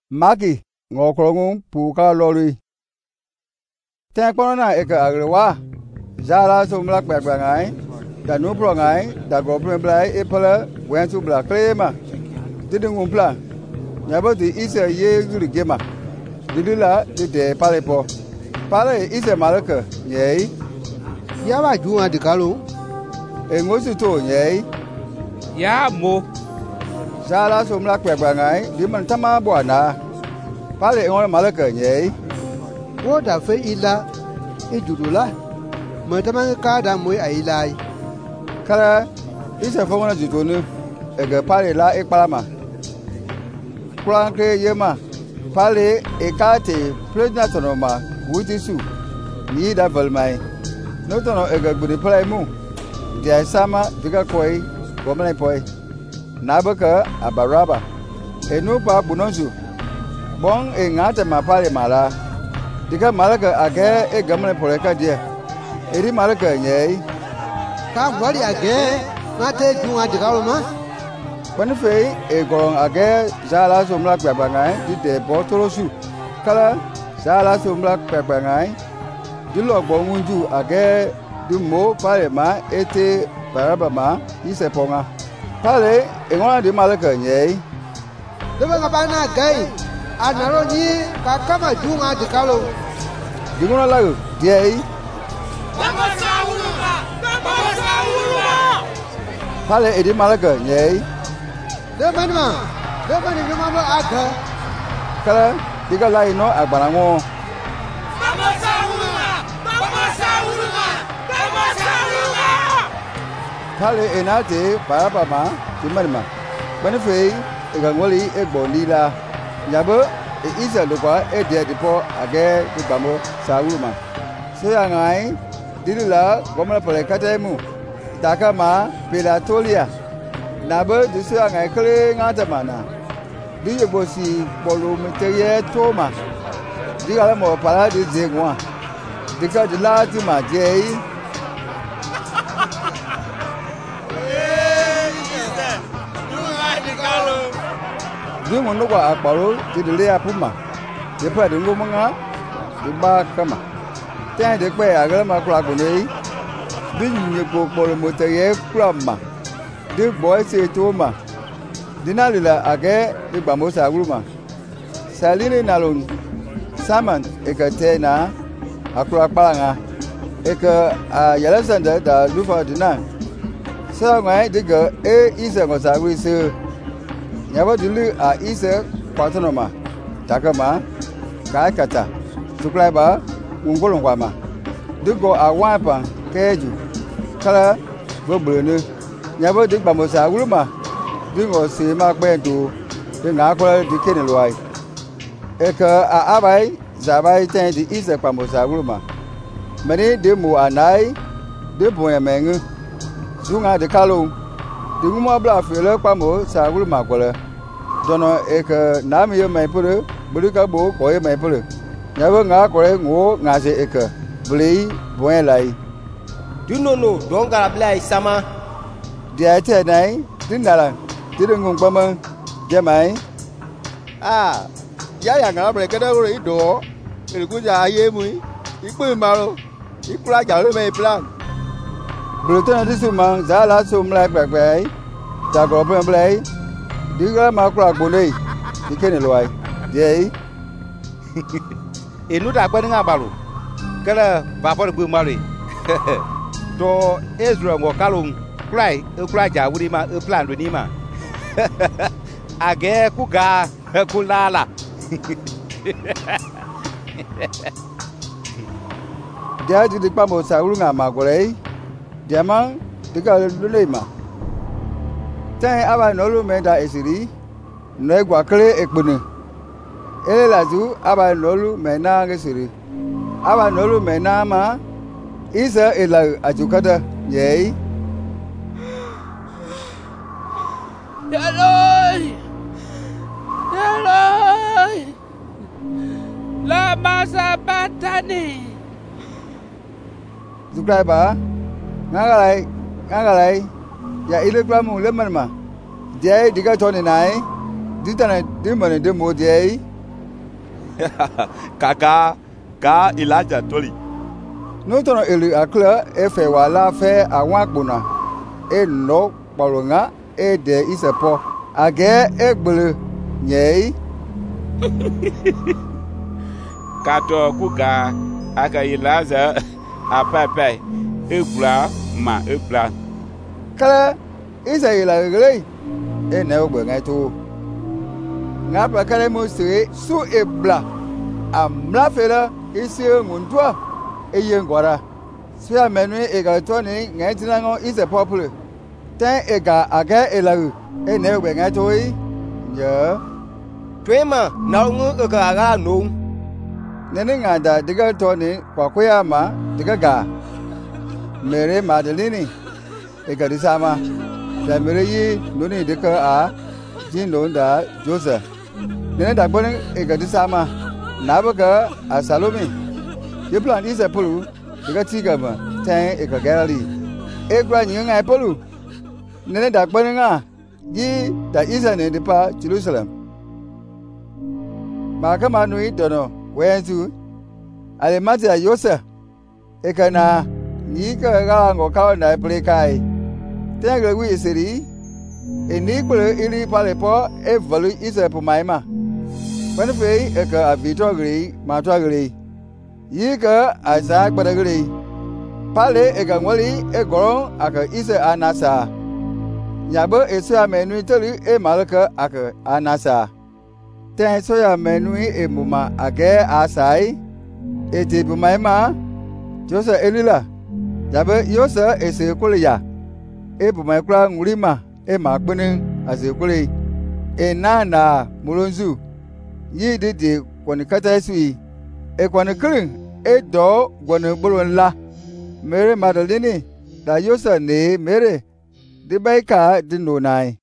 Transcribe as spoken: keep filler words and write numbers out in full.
Maki ngokrong puka lori. Tempona eka agrewa. Zara sumla kwebangai. Da no prongai, da goblin blai epala went to black crema. Didn't umpla. Never the is a year gema. Didula the de palepo. Pale is a malaka, yea. Yaba Juma de Galo. And what's it to, yea? Ya mo. Zara sumla kwebangai, Diman Tama Buana. Pale on malaka, yea. What a fe illa, a judula. Mataman Kada Mui Ailai. Kala is a phone to do a pale la ekpalama. Kranke yema. Pale ekate, Prenatonoma, Witisu. Ni da Valmai. Not on a good play moon. The Sama, Vigakoi, Woman Poi. Nabaka, Abaraba. A no pa bunozu. Bon in Atama Pale Mala. Diga Malaga again a government poleca dear. Eri Malaga, yea. Come what again? Not take Juma de Galoma. When Fay, a gong again, Zala Sumla Pabangai, did the bottle shoe. Color, Zala Sumla Pabangai. Du log Bongunju again, du mo, Palema, ete, Barabama, is a ponga. Pale, and one of the Malaga, yea. The Vagabana gay. Anaroni, Kakama Juma de Galo. You want to love, yea? Pale, Eddie Malaga, yea. The Manma, the man in the Mama Aka. Color, Diga Lai no Abanamo. Pale enate Barabama, Timanima. Benefay, a Gangoli, a Bonilla. Yabo, is a loca, a dead depot, again, the Bamo, Sauruma. So young I, Didula, Gomma Polecatemu, Takama, Pelatolia. Naba, the young I clearing Atamana. Do you go see Polumeteria Toma? The Alamo Paladis Zegua. The Cadilati, Jay. Dimo no wa akparo ti de le apuma de pa de ngo manga de ba kama ten de pe agara ma kura ko nei bi nyi ko polo mote ye krama de boy se to ma dinalila age de ba mo sa guruma saline nalon saman e ka tena akura palanga e ka yalasanda da lufa dinan sa ngai de ga e isa ko sa wi se Yaba dulu a isa patonoma, takama, kaikata, suklaiba, ungolongwama. Dugo a wampa, keju, kala, boblunu. Yaba dik bamosa uruma, dingo si mak bentu, dinakwa di kenelwai. Eka a abai, zabai ten di isa bamosa uruma. Mani demu anai, debu emengu, zunga de kalung. The woman bluff, you look pamo, Sagu Macola. Dono eka Nami may put it, Buruka book or may put it. Never knock or go, Nazi eka, Blee, Buenlai. Do no no, don't got a blay, Sama. The I tell nine, didn't I? Didn't go Bama, Jamai. Ah, Yaya, break it over a door. A good eye, we. You put Maro. You crack out may plan. Bruton this woman, Zala sum like back way. Tagopen blay. Diga Macra Bonnet. You can't lie. Yea. E nuda putting a barrel. Kala, Papa Bumari. To Ezra or Calum, cry, a craja with him a plan with him. Age Kuga, Kulala. Daddy the Pamo Saurunga Magore. Diamant, the girl Lulema. Ten Aba Nolu Meda Esiri, Negua Cre Ekbunu. Elazu, Aba Nolu Mena Gesiri. Aba Nolu Menama is a Ela Ajucata, yea. Hello! Hello! La Masa Batani. Zukraiba. Nagalai, Nagalai, ya ilekwamu lemma. Jai diga toni nai, ditana dimone demo jai. Kaka ka Elijah toli. No tono elu akla efe wala fe awon agbona e no polonga e de isepo age egbele nyei Kato kuka aka Elijah apapai ebla ma ebla. kala Israel agele e na ogbe ngai to nga pa kala mo se su ebla amla fela isi nguntua eye ngwara so ya menu e ga to ni ngai tinango is a popular tan e ga aga elagu e na ogbe ngai to yi ye Twema na ngu ka ga no. nene nga da diga to ni kwa koya ma diga ga mere Madeline e ga disama da mere yi noni diga a jin don da Joseph nene da gbon e ga disama na baga a Salome ye plan is a pulu diga tiga ma tan e ga Galilee e gwa nyi nga pulu nene da gbon nga yi da isa ne de pa Jerusalem ma kama nui dono wenzu ale mate ya Yosef ekana ni ka ga ngo ka na plekai tenga wi seri eni kule ili pale po e valu isa po maima when fe e ka avito gri ma to gri yi ka asa gbada gri pale e ga ngwali e goro aka isa anasa nyabo esu amenu telu e malaka aka anasa ten so ya menu e muma age asai e te bu maima Joseph elila jabe yosa ese kuliya e bu mai kula ngurima e ma gbinin ase kuli e na na mulonzu yi dede kwani kata sui e kwani kirin e do gwani bulun la mere Madeline da yosa ne mere de bai ka di nonai